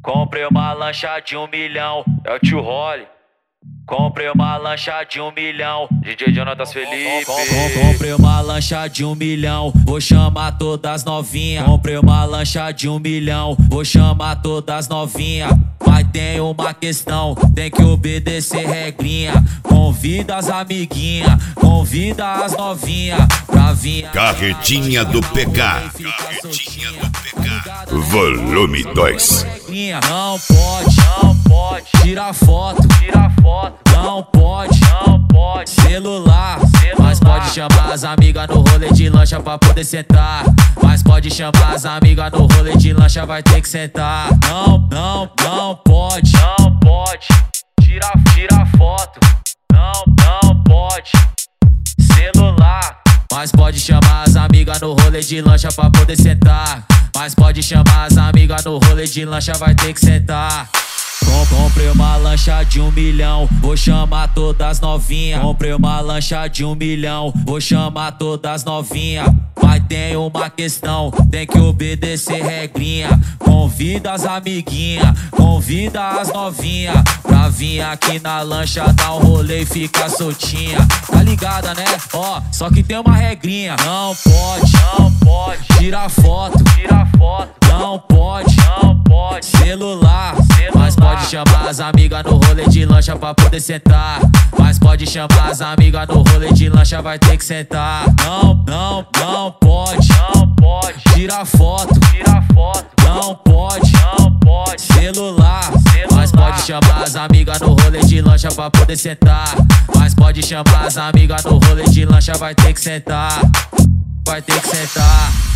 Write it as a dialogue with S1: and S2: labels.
S1: Comprei uma lancha de 1 milhão, é o tio Rolly. Comprei uma lancha de 1 milhão, DJ Jonatas Felipe. Comprei uma lancha de 1 milhão, vou chamar todas novinha. Comprei uma lancha de 1 milhão, vou chamar todas novinha. Mas tem uma questão, tem que obedecer regrinha. Convida as amiguinha, convida as novinha pra vir.
S2: Carretinha do PK. Carretinha do PK. Volume 2.
S1: Não pode, tira foto, não pode, celular. Mas pode chamar as amigas no rolê de lancha pra poder sentar. Mas pode chamar as amigas no rolê de lancha, vai ter que sentar. Não pode, tira foto, não pode, celular. Mas pode chamar as amigas no rolê de lancha pra poder sentar. Mas pode chamar as amigas no rolê de lancha, vai ter que sentar. Comprei uma lancha de 1 milhão, vou chamar todas novinha. Comprei uma lancha de 1 milhão, vou chamar todas novinha. Mas tem uma questão, tem que obedecer regrinha. Convida as amiguinha, convida as novinha pra vir aqui na lancha, dar um rolê e ficar soltinha. Tá ligada, né? Ó, só que tem uma regrinha. Não pode, tira foto, não pode, celular. Mas pode chamar as amigas no rolê de lancha pra poder sentar. Mas pode chamar as amigas no rolê de lancha, vai ter que sentar. Não pode, tira foto, não pode, celular. Mas pode chamar as amigas no rolê de lancha pra poder sentar. Mas pode chamar as amigas no rolê de lancha, vai ter que sentar. Vai ter que sentar.